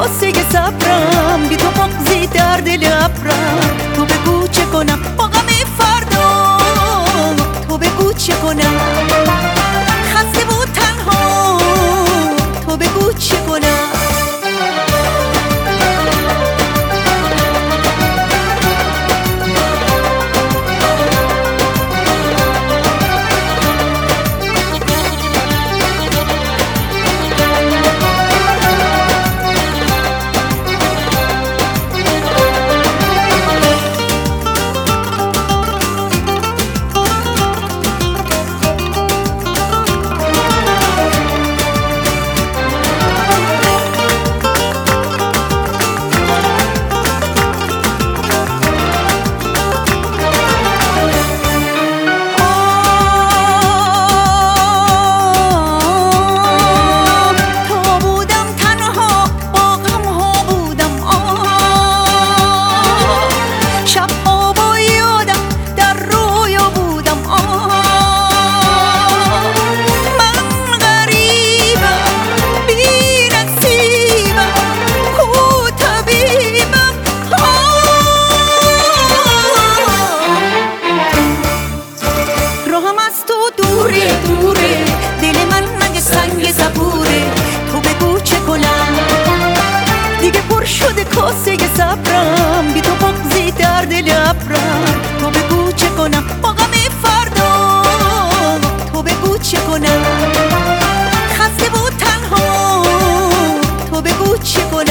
کاسه صبرم، بی تو مغزی درد لبرم. تو بگو چه کنم با غم فردا، تو بگو چه کنم خسته بود تنها، تو بگو چه کنم. دوره دل من مگه سنگ صبوره، تو بگو چه کنم دیگه پر شده کاسه صبرم، بی تو مغزی درد لبرم. تو بگو چه کنم با غم فردا، تو بگو چه کنم خسته بود تنها، تو بگو چه کنم.